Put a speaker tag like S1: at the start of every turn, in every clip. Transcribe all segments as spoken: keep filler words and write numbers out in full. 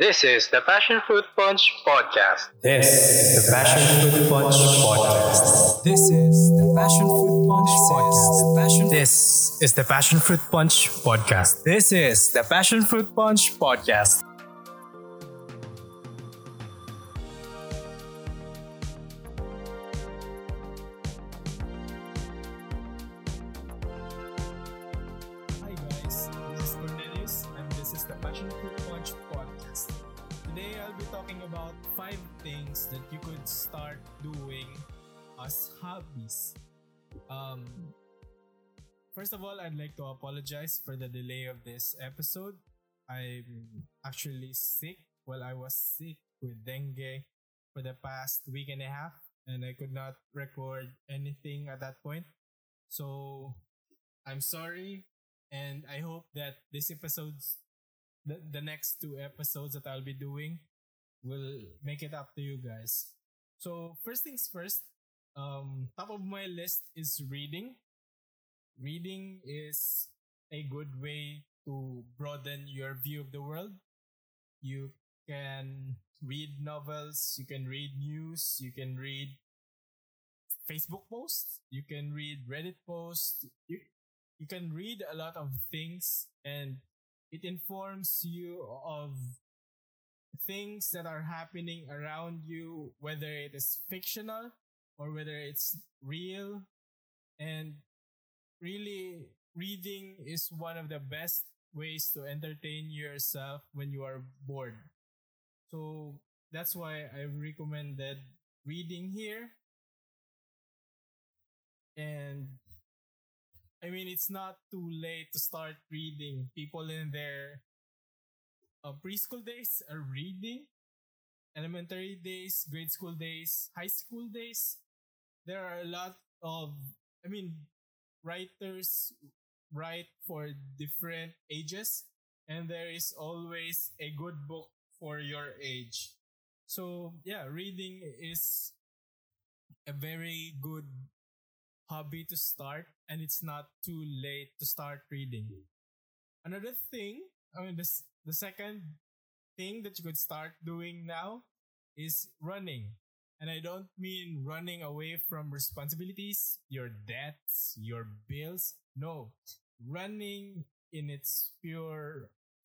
S1: This is the Passion Fruit Punch Podcast.
S2: This is the Passion Fruit Punch Podcast. This is the Passion Fruit Punch Podcast. This is the Passion Fruit Punch Podcast. This is the Passion Fruit Punch Podcast. Hi guys, this is Cornelius and this is the Passion Fruit Punch Podcast. Today I'll be talking about five things that you could start doing as hobbies. Um, first of all, I'd like to apologize for the delay of this episode. I'm actually sick. Well, I was sick with dengue for the past week and a half, and I could not record anything at that point. So I'm sorry, and I hope that this episode's the, the next two episodes that I'll be doing will make it up to you guys. So first things first, um, top of my list is reading. Reading is a good way to broaden your view of the world. You can read novels, you can read news, you can read Facebook posts, you can read Reddit posts, you, you can read a lot of things, and it informs you of things that are happening around you, whether it is fictional or whether it's real. And really, reading is one of the best ways to entertain yourself when you are bored. So that's why I recommended reading here. And I mean, it's not too late to start reading. People in their uh, preschool days are reading, elementary days, grade school days, high school days. There are a lot of, I mean, writers write for different ages, and there is always a good book for your age. So, yeah, reading is a very good hobby to start, and it's not too late to start reading. Another thing, I mean, this, the second thing that you could start doing now is running. And I don't mean running away from responsibilities, your debts, your bills. No, running in its pure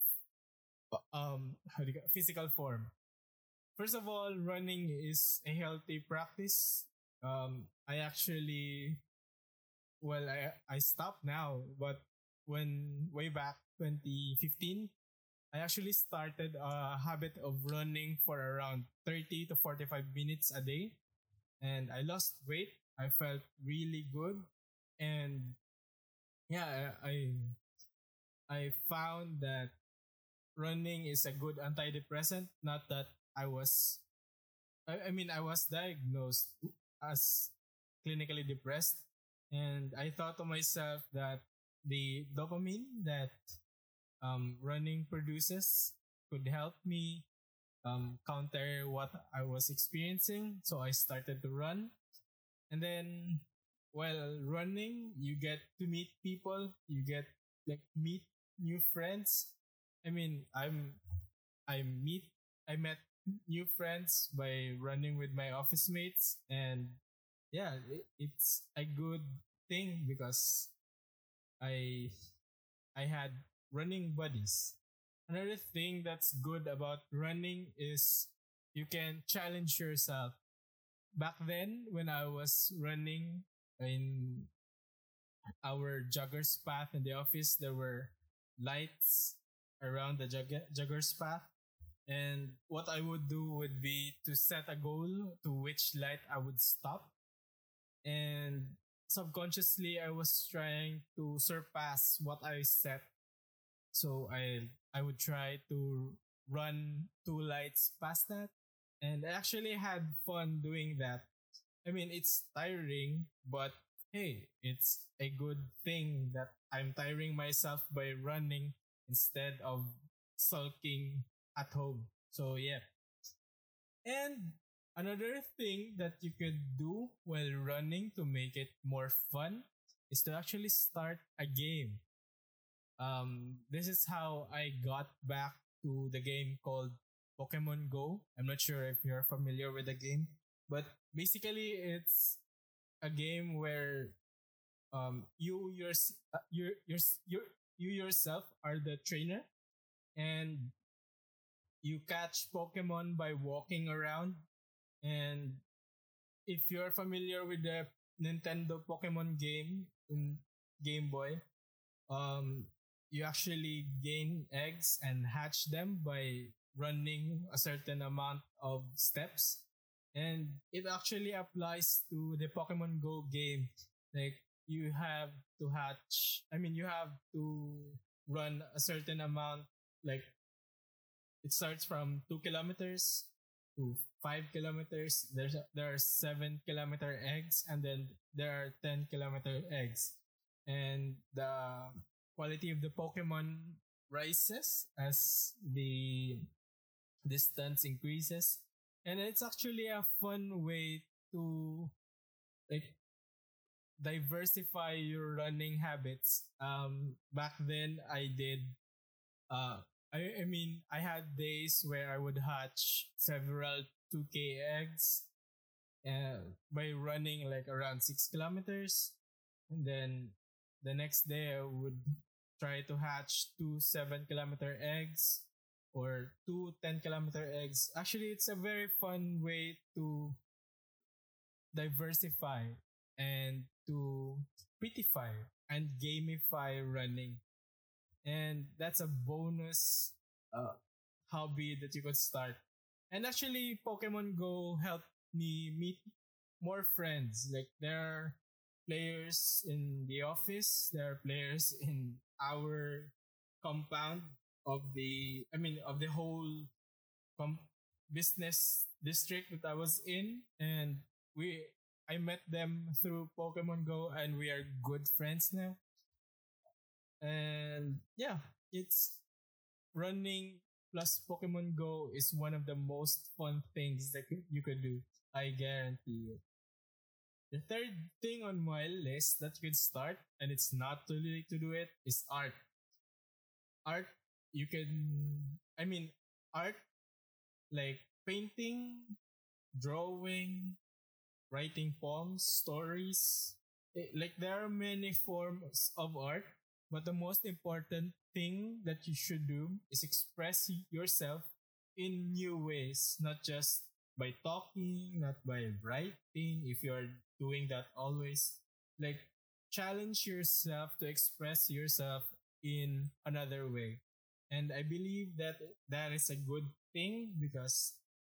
S2: um how do you, physical form. First of all, running is a healthy practice. Um, I actually well, I I stopped now, but when way back twenty fifteen, I actually started a habit of running for around thirty to forty-five minutes a day, and I lost weight. I felt really good, and yeah, I I, I found that running is a good antidepressant. Not that I was, I, I mean, I was diagnosed as clinically depressed, and I thought to myself that the dopamine that um, running produces could help me um, counter what I was experiencing. So I started to run. And then while running, you get to meet people, you get like meet new friends. I mean, I'm I meet I met new friends by running with my office mates, and yeah, it, it's a good thing because I I had running buddies. Another thing that's good about running is you can challenge yourself. Back then, when I was running in our jogger's path in the office, there were lights around the jog- jogger's path. And what I would do would be to set a goal to which light I would stop. And subconsciously, I was trying to surpass what I set. So I I would try to run two lights past that, and I actually had fun doing that. I mean, it's tiring, but hey, it's a good thing that I'm tiring myself by running instead of sulking at home. So yeah. And another thing that you could do while running to make it more fun is to actually start a game. Um, this is how I got back to the game called Pokemon Go. I'm not sure if you're familiar with the game, but basically it's a game where um you yours uh, you your you you yourself are the trainer, and you catch Pokemon by walking around. And if you're familiar with the Nintendo Pokemon game in Game Boy, um, you actually gain eggs and hatch them by running a certain amount of steps. And it actually applies to the Pokemon Go game. Like you have to hatch, I mean, you have to run a certain amount, like it starts from two kilometers to five kilometers. There's a, there are seven kilometer eggs, and then there are ten kilometer eggs, and the quality of the Pokemon rises as the distance increases, and it's actually a fun way to like diversify your running habits. Um, back then I did uh, I, I mean, I had days where I would hatch several two K eggs uh, by running like around six kilometers. And then the next day I would try to hatch two seven kilometer eggs or two ten kilometer eggs. Actually, it's a very fun way to diversify and to prettify and gamify running. And that's a bonus uh, hobby that you could start. And actually, Pokemon Go helped me meet more friends. Like there are players in the office, there are players in our compound of the, I mean, of the whole com- business district that I was in, and we, I met them through Pokemon Go, and we are good friends now. And yeah, it's running plus Pokemon Go is one of the most fun things that could- you could do. I guarantee you. The third thing on my list that you could start, and it's not too late to do it, is art. Art, you can, I mean, art like painting, drawing, writing poems, stories. Eh, like there are many forms of art, but the most important thing that you should do is express yourself in new ways, not just by talking, not by writing, if you're doing that always. Like challenge yourself to express yourself in another way. And I believe that that is a good thing because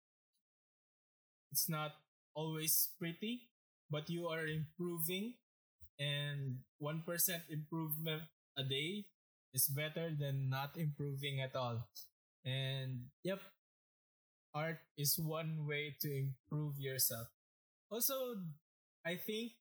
S2: it's not always pretty, but you are improving, and one percent improvement a day is better than not improving at all. And yep, art is one way to improve yourself. Also, I think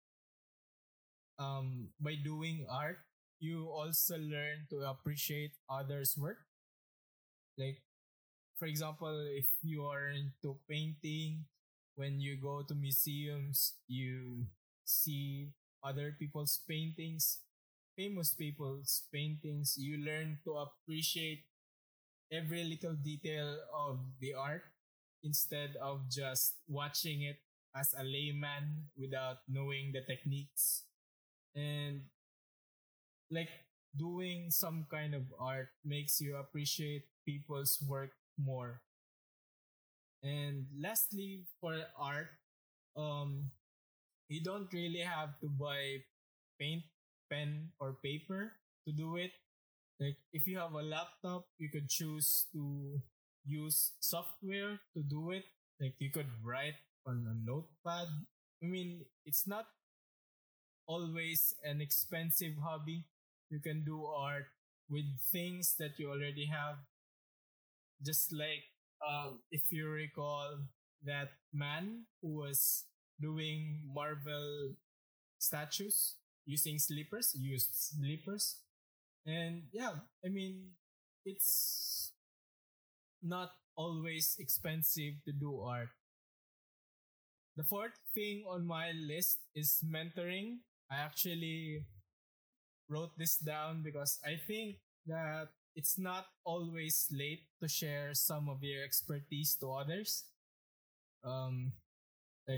S2: um, by doing art, you also learn to appreciate others' work. Like, for example, if you are into painting, when you go to museums, you see other people's paintings, famous people's paintings. You learn to appreciate every little detail of the art instead of just watching it as a layman without knowing the techniques. And like doing some kind of art makes you appreciate people's work more. And lastly, for art, um, you don't really have to buy paint, pen, or paper to do it. Like if you have a laptop, you could choose to use software to do it. Like you could write on a notepad. I mean, it's not always an expensive hobby. You can do art with things that you already have. Just like um, if you recall that man who was doing Marvel statues using slippers, used slippers. And yeah, I mean, it's not always expensive to do art. The fourth thing on my list is mentoring. I actually wrote this down because I think that it's not always late to share some of your expertise to others. Um, like,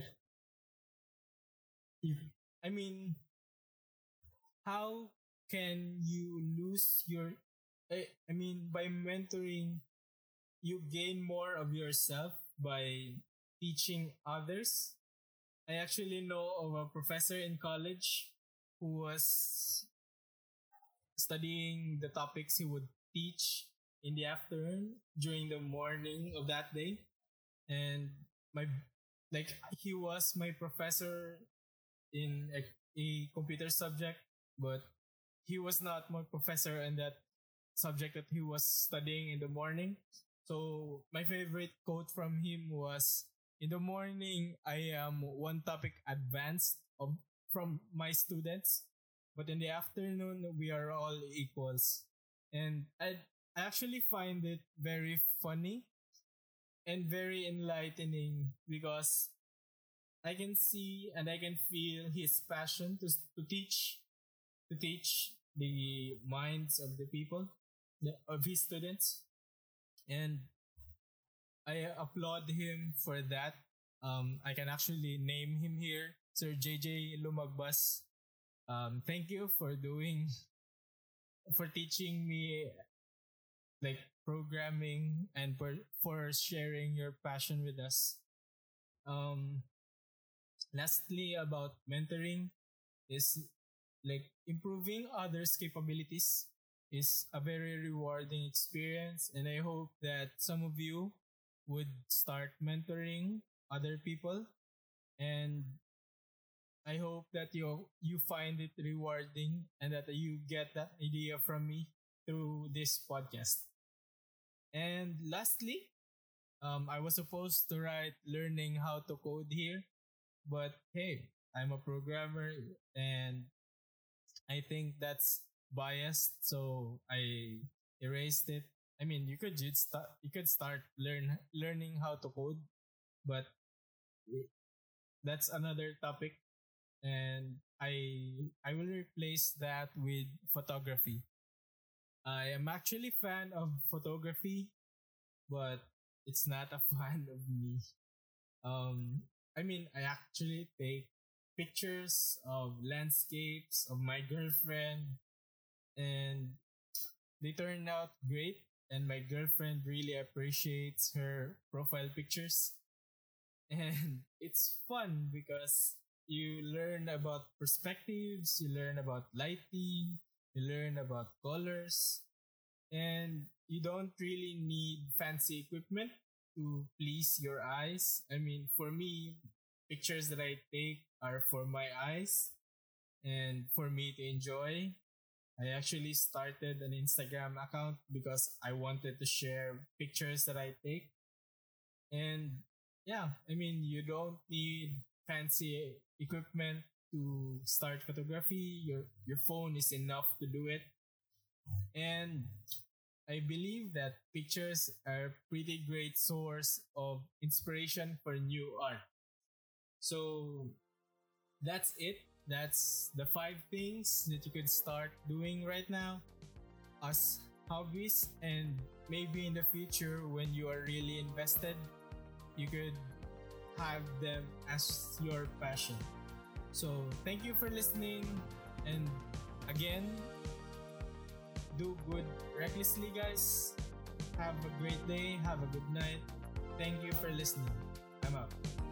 S2: if, I mean, how can you lose your? I, I mean, by mentoring, you gain more of yourself by teaching others. I actually know of a professor in college who was studying the topics he would teach in the afternoon during the morning of that day. And my like he was my professor in a, a computer subject, but he was not my professor in that subject that he was studying in the morning. So my favorite quote from him was, "In the morning, I am one topic advanced of from my students, but in the afternoon, we are all equals." And I, I actually find it very funny and very enlightening because I can see and I can feel his passion to, to teach to teach the minds of the people, the- of his students. And I applaud him for that. Um, I can actually name him here, Sir J J Lumagbas. Um, thank you for doing, for teaching me like programming and for, for sharing your passion with us. Um, Lastly, about mentoring is like improving others' capabilities is a very rewarding experience, and I hope that some of you would start mentoring other people, and I hope that you you find it rewarding and that you get that idea from me through this podcast. And lastly, um, I was supposed to write learning how to code here, but hey, I'm a programmer and I think that's biased, so I erased it. I mean, you could just start, you could start learn learning how to code, but that's another topic, and I I will replace that with photography. I am actually fan of photography, but it's not a fan of me. Um, I mean, I actually take pictures of landscapes of my girlfriend, and they turn out great. And my girlfriend really appreciates her profile pictures. And it's fun because you learn about perspectives, you learn about lighting, you learn about colors, and you don't really need fancy equipment to please your eyes. I mean, for me, pictures that I take are for my eyes and for me to enjoy. I actually started an Instagram account because I wanted to share pictures that I take. And yeah, I mean, you don't need fancy equipment to start photography. Your your phone is enough to do it. And I believe that pictures are a pretty great source of inspiration for new art. So that's it. That's the five things that you could start doing right now as hobbies, and maybe in the future when you are really invested, you could have them as your passion. So thank you for listening, and again, do good recklessly, guys. Have a great day, have a good night. Thank you for listening. I'm out.